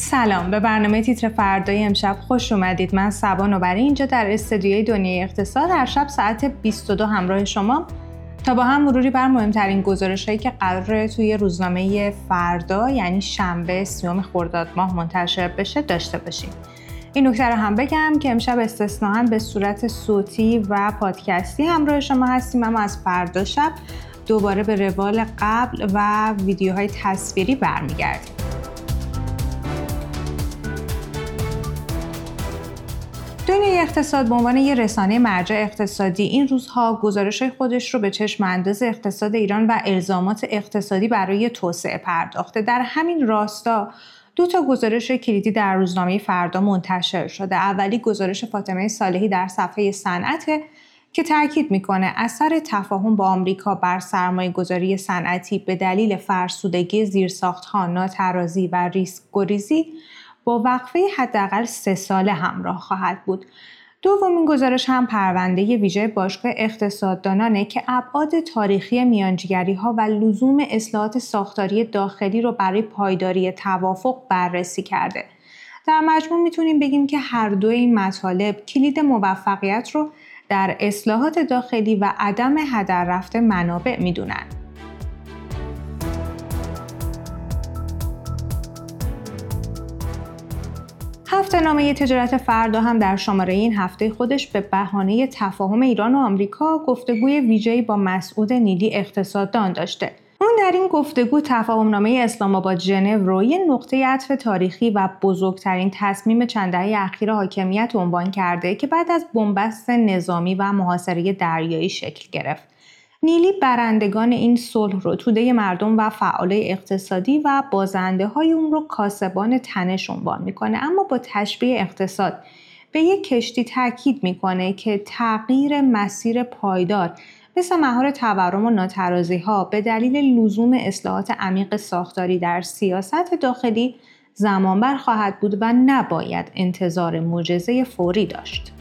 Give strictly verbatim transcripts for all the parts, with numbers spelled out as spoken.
سلام، به برنامه تیتر فردای امشب خوش اومدید. من صبا نوبری اینجا در استودیوی دنیای اقتصاد هر شب ساعت بیست و دو همراه شما تا با هم مروری بر مهمترین گزارش‌هایی که قراره توی روزنامه فردا یعنی شنبه سیوم خرداد ماه منتشر بشه داشته باشیم. این نکته رو هم بگم که امشب استثناءً به صورت صوتی و پادکستی همراه شما هستیم، اما از فردا شب دوباره به روال قبل و ویدیوهای تصویری برمیگردیم. دنیای اقتصاد به عنوان یک رسانه مرجع اقتصادی این روزها گزارش‌های خودش رو به چشم انداز اقتصاد ایران و الزامات اقتصادی برای توسعه پرداخته. در همین راستا دو تا گزارش کلیدی در روزنامه فردا منتشر شده. اولی گزارش فاطمه صالحی در صفحه صنعت که تاکید میکنه اثر تفاهم با آمریکا بر سرمایه‌گذاری صنعتی به دلیل فرسودگی زیرساخت‌ها، ناترازی و ریسک گریزی با وقفه حداقل سه ساله همراه خواهد بود. دومین گزارش هم پرونده ویژه باشگاه اقتصاددانانه که ابعاد تاریخی میانجیگری‌ها و لزوم اصلاحات ساختاری داخلی رو برای پایداری توافق بررسی کرده. در مجموع میتونیم بگیم که هر دو این مطالب کلید موفقیت رو در اصلاحات داخلی و عدم هدر رفت منابع میدونن. هفته‌نامه تجارت فردا هم در شماره این هفته خودش به بهانه تفاهم ایران و آمریکا گفتگوی ویژه‌ای با مسعود نیلی اقتصاددان داشته. اون در این گفتگو تفاهمنامه اسلام آباد ژنو رو یک نقطه عطف تاریخی و بزرگترین تصمیم چند دهه اخیر حاکمیت عنوان کرده که بعد از بنبست نظامی و محاصره دریایی شکل گرفت. نیلی برندگان این صلح رو توده مردم و فعالای اقتصادی و بازنده های اون رو کاسبان تنش عنوان میکنه، اما با تشبیه اقتصاد به یک کشتی تاکید میکنه که تغییر مسیر پایدار مثل مهار تورم و ناترازی ها به دلیل لزوم اصلاحات عمیق ساختاری در سیاست داخلی زمانبر خواهد بود و نباید انتظار معجزه فوری داشت.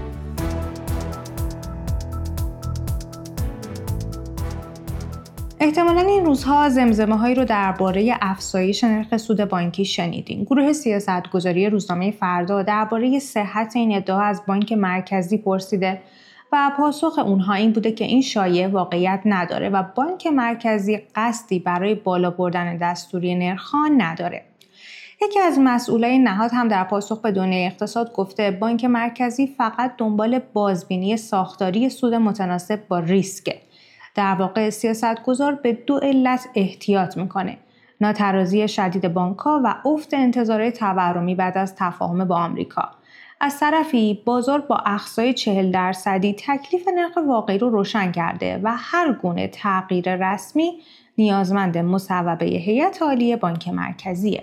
احتمالاً این روزها زمزمه هایی رو درباره افزایش نرخ سود بانکی شنیدین. گروه سیاستگذاری روزنامه فردا درباره صحت این ادعا از بانک مرکزی پرسیده و پاسخ اونها این بوده که این شایعه واقعیت نداره و بانک مرکزی قصدی برای بالا بردن دستوری نرخ‌ها نداره. یکی از مسئولای نهاد هم در پاسخ به دنیای اقتصاد گفته بانک مرکزی فقط دنبال بازبینی ساختاری سود متناسب با ریسکه. در واقع سیاستگزار به دو علت احتیاط میکنه: ناترازی شدید بانک‌ها و افت انتظارات تورمی بعد از تفاهم با آمریکا. از طرفی بازار با اقصای چهل درصدی تکلیف نرخ واقعی رو روشن کرده و هر گونه تغییر رسمی نیازمند مصوبه هیئت عالی بانک مرکزیه.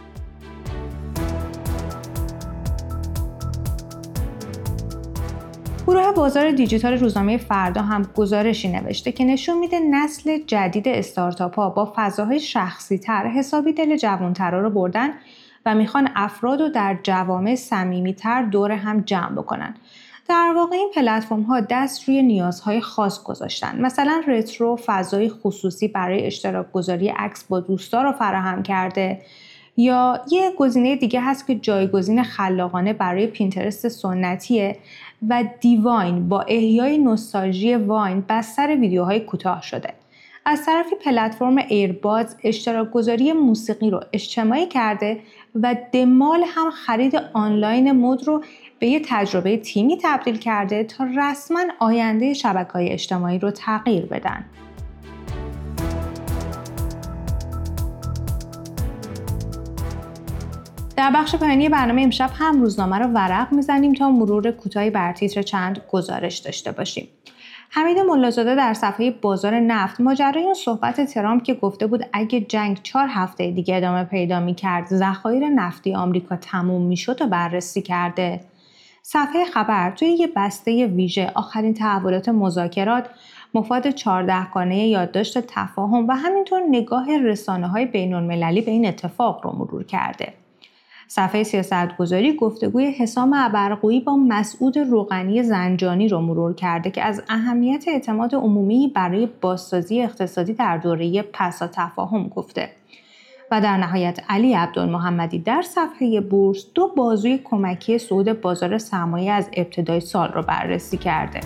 گروه بازار دیجیتال روزنامه فردا هم گزارشی نوشته که نشون میده نسل جدید استارتاپ ها با فضاهای شخصی تر حسابی دل جوانترها رو بردن و میخوان افراد رو در جوامع صمیمی تر دور هم جمع بکنن. در واقع این پلتفرم ها دست روی نیازهای خاص گذاشتن. مثلا رترو فضای خصوصی برای اشتراک گذاری عکس با دوستا رو فراهم کرده، یا یه گزینه دیگه هست که جایگزین خلاقانه برای پینترست سنتیه و دیواین با احیای نوستالژی واین بستر ویدیوهای کوتاه شده. از طرفی پلتفرم ایربادز اشتراک گذاری موسیقی رو اجتماعی کرده و دمال هم خرید آنلاین مد رو به یه تجربه تیمی تبدیل کرده تا رسما آینده شبکه‌های اجتماعی رو تغییر بدن. در بخش پایانی برنامه امشب هم روزنامه رو ورق میزنیم تا مرور کوتاهی بر تیتر چند گزارش داشته باشیم. حمید ملازاده در صفحه بازار نفت ماجرای اون صحبت ترامپ که گفته بود اگه جنگ چهار هفته دیگه ادامه پیدا می‌کرد ذخایر نفتی آمریکا تموم میشد و بررسی کرده. صفحه خبر توی یه بسته ویژه آخرین تحولات مذاکرات، مفاد چهاردهگانه یادداشت تفاهم و همینطور نگاه رسانه‌های بین‌المللی به این اتفاق رو مرور کرده. صفحه سیاستگذاری گفتگوی حسام عبرقویی با مسعود روغنی زنجانی رو مرور کرده که از اهمیت اعتماد عمومی برای بازسازی اقتصادی در دوره پس از تفاهم گفته. و در نهایت علی عبدالمحمدی در صفحه بورس دو بازوی کمکی صعود بازار سرمایه از ابتدای سال رو بررسی کرده.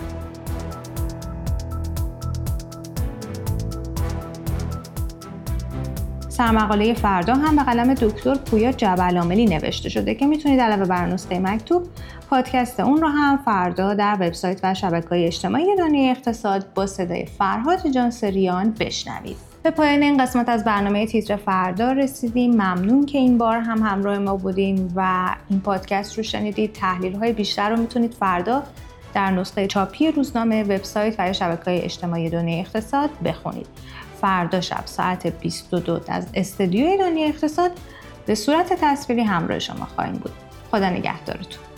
سرمقاله فردا هم به قلم دکتر پویا جبل‌عاملی نوشته شده که میتونید علاوه بر نسخه مکتوب پادکست اون رو هم فردا در وبسایت و شبکه‌های اجتماعی دنیای اقتصاد با صدای فرهاد جانسریان بشنوید. به پایان این قسمت از برنامه تیتر فردا رسیدیم. ممنون که این بار هم همراه ما بودین و این پادکست رو شنیدید. تحلیل‌های بیشتر رو میتونید فردا در نسخه چاپی روزنامه، وبسایت و شبکه‌های اجتماعی دنیای اقتصاد بخونید. فردا شب ساعت بیست و دو از استودیوی دنیای اقتصاد به صورت تصویری همراه شما خواهیم بود. خدا نگهدارتون.